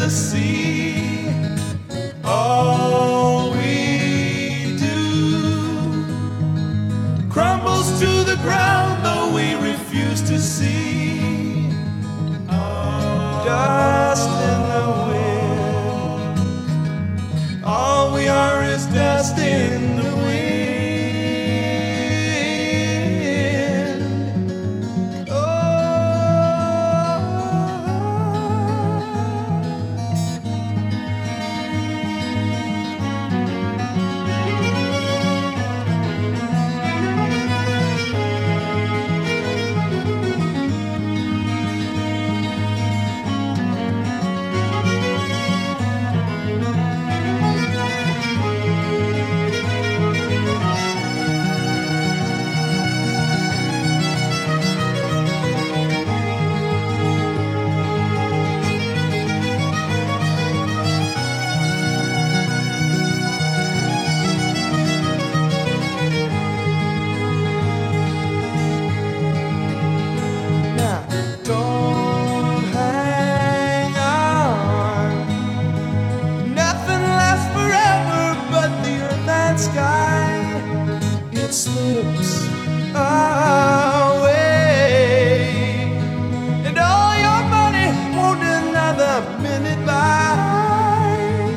sea. All we do crumbles to the ground, though we refuse to see. Dust in the wind. All we are is dust in the wind. Don't hang on. Nothing lasts forever but the earth and sky. It slips away, and all your money won't another minute by.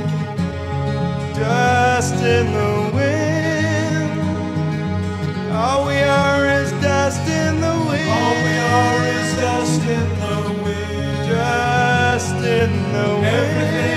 Dust in the wind. All we are is dust in the wind. All we are is dust in the wind. Dust in the wind. Everything